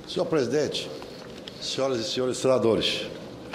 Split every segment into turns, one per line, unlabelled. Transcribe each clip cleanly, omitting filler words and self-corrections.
Senhor presidente, senhoras e senhores senadores,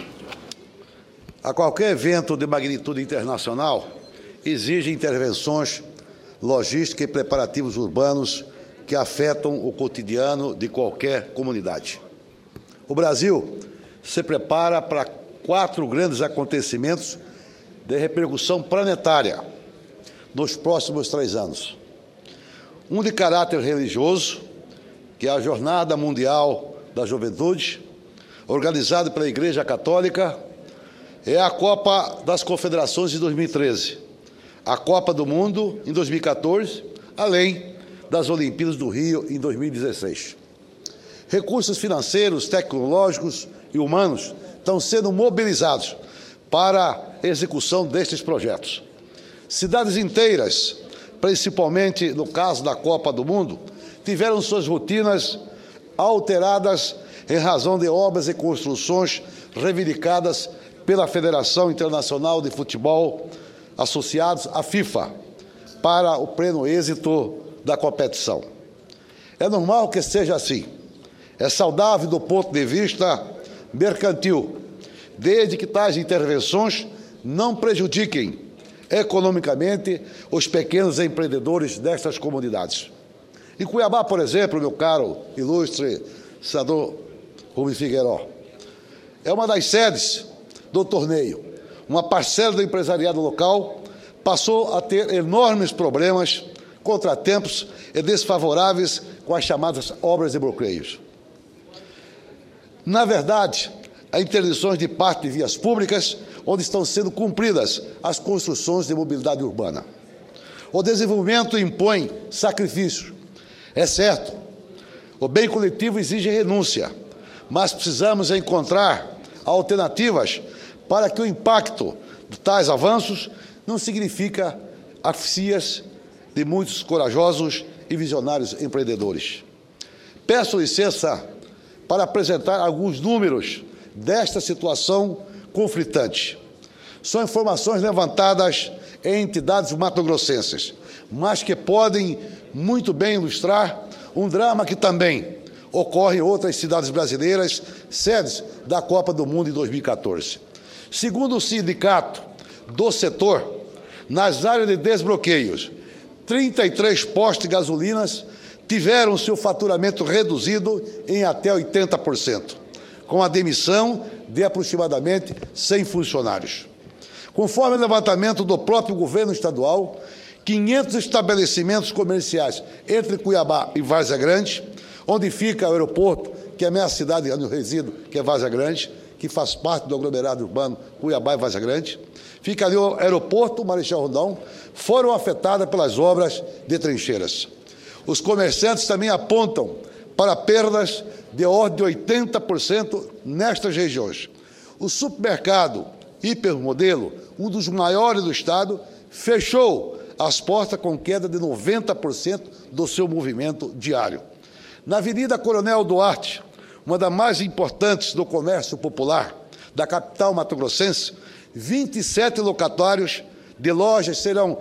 a qualquer evento de magnitude internacional exige intervenções logísticas e preparativos urbanos que afetam o cotidiano de qualquer comunidade. O Brasil se prepara para 4 grandes acontecimentos de repercussão planetária nos próximos 3 anos. Um de caráter religioso, que é a Jornada Mundial da Juventude, organizada pela Igreja Católica, é a Copa das Confederações de 2013, a Copa do Mundo em 2014, além das Olimpíadas do Rio em 2016. Recursos financeiros, tecnológicos e humanos estão sendo mobilizados para a execução destes projetos. Cidades inteiras, principalmente no caso da Copa do Mundo, tiveram suas rotinas alteradas em razão de obras e construções reivindicadas pela Federação Internacional de Futebol, associados à FIFA, para o pleno êxito da competição. É normal que seja assim. É saudável do ponto de vista mercantil, desde que tais intervenções não prejudiquem economicamente os pequenos empreendedores destas comunidades. Em Cuiabá, por exemplo, meu caro, ilustre senador Rubem Figueiredo, é uma das sedes do torneio. Uma parcela do empresariado local passou a ter enormes problemas, contratempos e desfavoráveis com as chamadas obras de bloqueios. Na verdade, há interdições de parte de vias públicas, onde estão sendo cumpridas as construções de mobilidade urbana. O desenvolvimento impõe sacrifício. É certo, o bem coletivo exige renúncia, mas precisamos encontrar alternativas para que o impacto de tais avanços não signifique asfixias de muitos corajosos e visionários empreendedores. Peço licença para apresentar alguns números desta situação conflitante. São informações levantadas em entidades matogrossenses, mas que podem muito bem ilustrar um drama que também ocorre em outras cidades brasileiras, sedes da Copa do Mundo em 2014. Segundo o sindicato do setor, nas áreas de desbloqueios, 33 postos de gasolinas tiveram seu faturamento reduzido em até 80%, com a demissão de aproximadamente 100 funcionários. Conforme o levantamento do próprio governo estadual, 500 estabelecimentos comerciais entre Cuiabá e Várzea Grande, onde fica o aeroporto, que é a minha cidade onde eu resido, que é Várzea Grande, que faz parte do aglomerado urbano Cuiabá e Várzea Grande, fica ali o aeroporto Marechal Rondon, foram afetadas pelas obras de trincheiras. Os comerciantes também apontam para perdas de ordem de 80% nestas regiões. O supermercado Hipermodelo, um dos maiores do estado, fechou as portas com queda de 90% do seu movimento diário. Na Avenida Coronel Duarte, uma das mais importantes do comércio popular da capital mato-grossense, 27 locatários de lojas serão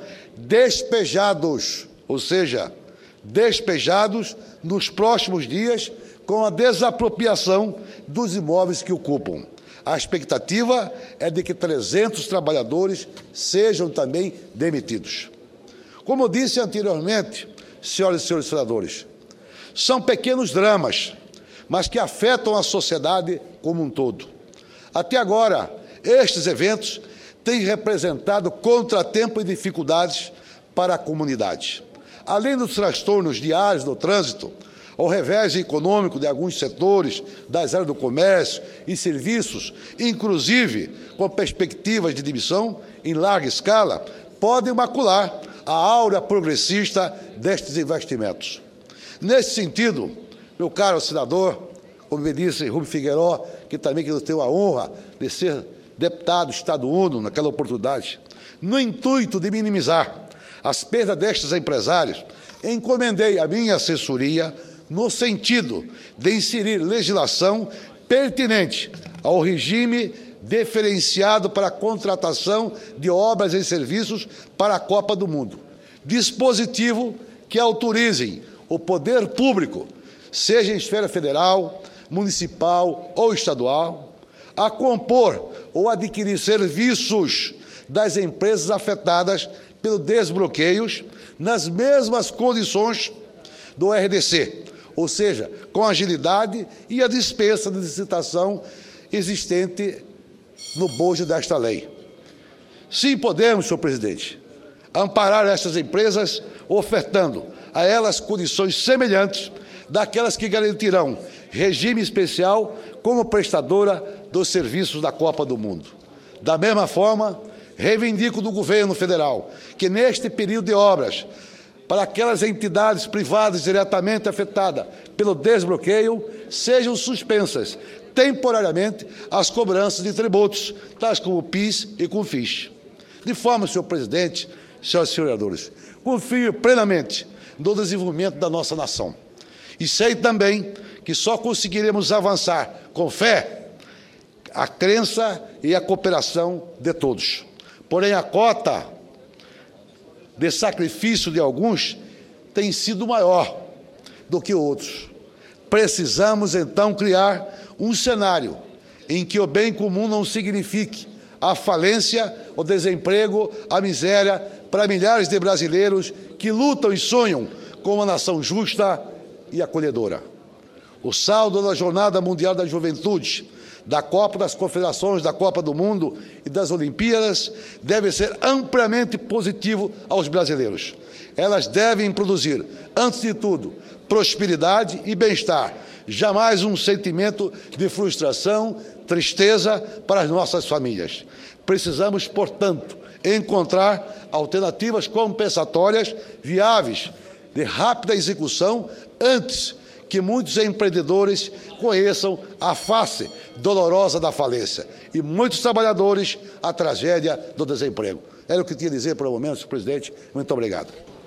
despejados, ou seja, despejados nos próximos dias com a desapropriação dos imóveis que ocupam. A expectativa é de que 300 trabalhadores sejam também demitidos. Como eu disse anteriormente, senhoras e senhores senadores, são pequenos dramas, mas que afetam a sociedade como um todo. Até agora, estes eventos têm representado contratempo e dificuldades para a comunidade. Além dos transtornos diários do trânsito, ao revés econômico de alguns setores das áreas do comércio e serviços, inclusive com perspectivas de demissão em larga escala, podem macular a aura progressista destes investimentos. Nesse sentido, meu caro senador, como me disse Rubem Figueiredo, que também que eu tenho a honra de ser deputado Estado Uno naquela oportunidade, no intuito de minimizar as perdas destes empresários, encomendei a minha assessoria no sentido de inserir legislação pertinente ao regime diferenciado para a contratação de obras e serviços para a Copa do Mundo. Dispositivo que autorizem o poder público seja em esfera federal, municipal ou estadual, a compor ou adquirir serviços das empresas afetadas pelo desbloqueios nas mesmas condições do RDC, ou seja, com agilidade e a dispensa de licitação existente no bojo desta lei. Sim, podemos, senhor presidente, amparar estas empresas ofertando a elas condições semelhantes daquelas que garantirão regime especial como prestadora dos serviços da Copa do Mundo. Da mesma forma, reivindico do governo federal que, neste período de obras, para aquelas entidades privadas diretamente afetadas pelo desbloqueio, sejam suspensas temporariamente as cobranças de tributos, tais como PIS e CONFIS. De forma, senhor presidente, senhoras e senhores vereadores, confio plenamente no desenvolvimento da nossa nação. E sei também que só conseguiremos avançar com fé, a crença e a cooperação de todos. Porém, a cota de sacrifício de alguns tem sido maior do que outros. Precisamos, então, criar um cenário em que o bem comum não signifique a falência, o desemprego, a miséria para milhares de brasileiros que lutam e sonham com uma nação justa e acolhedora. O saldo da Jornada Mundial da Juventude, da Copa das Confederações, da Copa do Mundo e das Olimpíadas deve ser amplamente positivo aos brasileiros. Elas devem produzir, antes de tudo, prosperidade e bem-estar, jamais um sentimento de frustração, tristeza para as nossas famílias. Precisamos, portanto, encontrar alternativas compensatórias viáveis, de rápida execução, antes que muitos empreendedores conheçam a face dolorosa da falência e muitos trabalhadores a tragédia do desemprego. Era o que tinha a dizer para o momento, senhor presidente. Muito obrigado.